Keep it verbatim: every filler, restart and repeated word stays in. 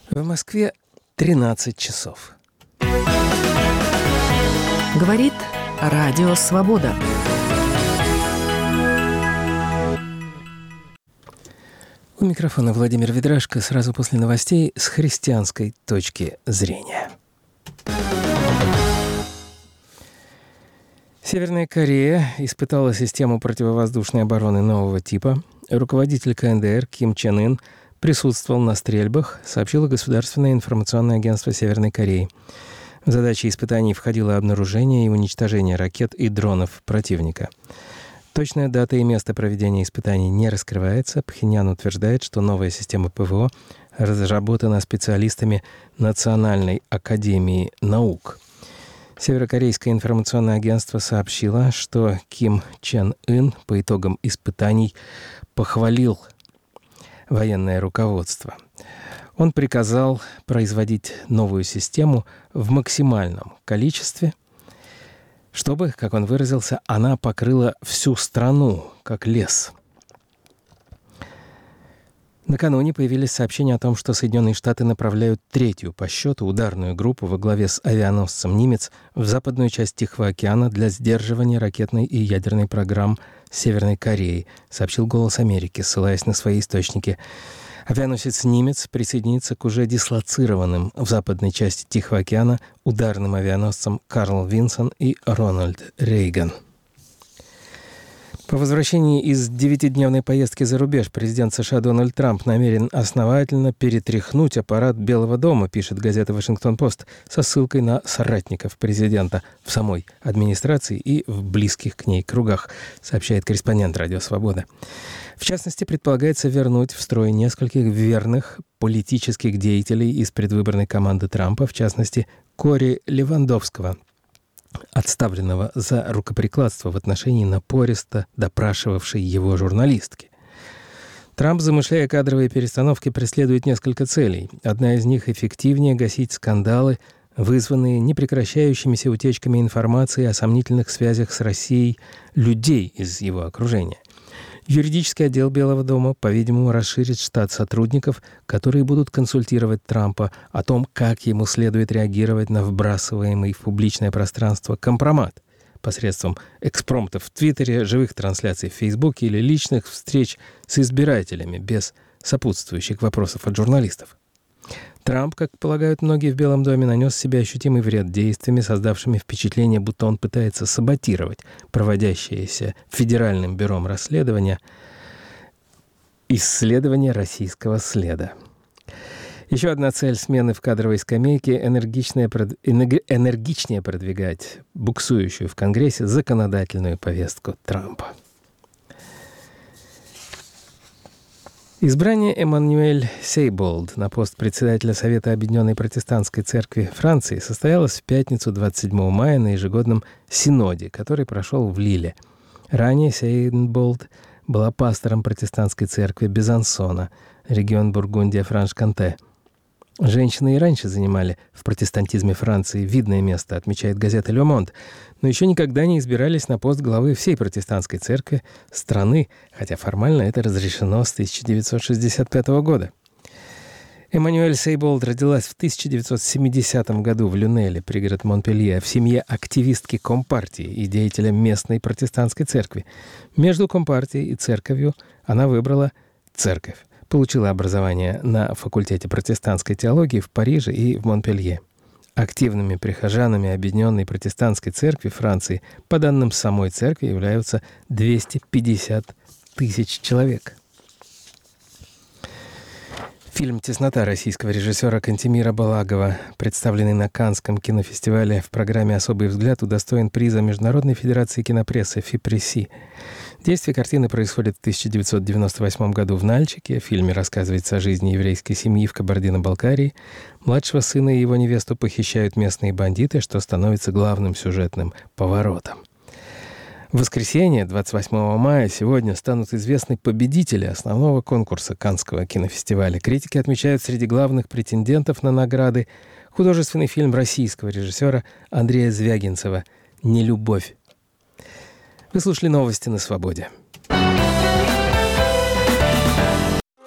В Москве тринадцать часов. Говорит Радио Свобода. У микрофона Владимир Ведрашко. Сразу после новостей с христианской точки зрения. Северная Корея испытала систему противовоздушной обороны нового типа. Руководитель ка эн дэ эр Ким Чен Ын присутствовал на стрельбах, сообщило Государственное информационное агентство Северной Кореи. В задачи испытаний входило обнаружение и уничтожение ракет и дронов противника. Точная дата и место проведения испытаний не раскрывается. Пхеньян утверждает, что новая система пэ вэ о разработана специалистами Национальной академии наук. Северокорейское информационное агентство сообщило, что Ким Чен Ын по итогам испытаний похвалил военное руководство. Он приказал производить новую систему в максимальном количестве, чтобы, как он выразился, она покрыла всю страну, как лес. Накануне появились сообщения о том, что Соединенные Штаты направляют третью по счету ударную группу во главе с авианосцем «Нимец» в западную часть Тихого океана для сдерживания ракетной и ядерной программ Северной Кореи, сообщил «Голос Америки», ссылаясь на свои источники. Авианосец «Нимец» присоединится к уже дислоцированным в западной части Тихого океана ударным авианосцам «Карл Винсон» и «Рональд Рейган». По возвращении из девятидневной поездки за рубеж президент США Дональд Трамп намерен основательно перетряхнуть аппарат Белого дома, пишет газета «Вашингтон-Пост», со ссылкой на соратников президента в самой администрации и в близких к ней кругах, сообщает корреспондент «Радио Свобода». В частности, предполагается вернуть в строй нескольких верных политических деятелей из предвыборной команды Трампа, в частности, Кори Левандовского, отставленного за рукоприкладство в отношении напористо допрашивавшей его журналистки. Трамп, замышляя кадровые перестановки, преследует несколько целей. Одна из них — эффективнее гасить скандалы, вызванные непрекращающимися утечками информации о сомнительных связях с Россией людей из его окружения. Юридический отдел Белого дома, по-видимому, расширит штат сотрудников, которые будут консультировать Трампа о том, как ему следует реагировать на вбрасываемый в публичное пространство компромат посредством экспромтов в Твиттере, живых трансляций в Фейсбуке или личных встреч с избирателями без сопутствующих вопросов от журналистов. Трамп, как полагают многие в Белом доме, нанес себе ощутимый вред действиями, создавшими впечатление, будто он пытается саботировать проводящееся Федеральным бюро расследования исследование российского следа. Еще одна цель смены в кадровой скамейке — энергичнее, энергичнее продвигать буксующую в Конгрессе законодательную повестку Трампа. Избрание Эммануэль Сейболд на пост председателя Совета Объединенной Протестантской Церкви Франции состоялось в пятницу двадцать седьмого мая на ежегодном синоде, который прошел в Лиле. Ранее Сейболд была пастором протестантской церкви Безансона, регион Бургундия-Франш-Конте. Женщины и раньше занимали в протестантизме Франции видное место, отмечает газета «Ле Монд», но еще никогда не избирались на пост главы всей протестантской церкви страны, хотя формально это разрешено с тысяча девятьсот шестьдесят пятого года. Эммануэль Сейболд родилась в тысяча девятьсот семидесятом году в Люнеле, пригород Монпелье, в семье активистки Компартии и деятеля местной протестантской церкви. Между Компартией и церковью она выбрала церковь. Получила образование на факультете протестантской теологии в Париже и в Монпелье. Активными прихожанами Объединенной протестантской церкви Франции, по данным самой церкви, являются двести пятьдесят тысяч человек. Фильм «Теснота» российского режиссера Кантемира Балагова, представленный на Каннском кинофестивале в программе «Особый взгляд», удостоен приза Международной федерации кинопрессы ФИПРЕССИ. Действие картины происходит в тысяча девятьсот девяносто восьмом году в Нальчике. В фильме рассказывается о жизни еврейской семьи в Кабардино-Балкарии. Младшего сына и его невесту похищают местные бандиты, что становится главным сюжетным поворотом. В воскресенье, двадцать восьмого мая, сегодня станут известны победители основного конкурса Каннского кинофестиваля. Критики отмечают среди главных претендентов на награды художественный фильм российского режиссера Андрея Звягинцева «Нелюбовь». Вы слушали новости на Свободе.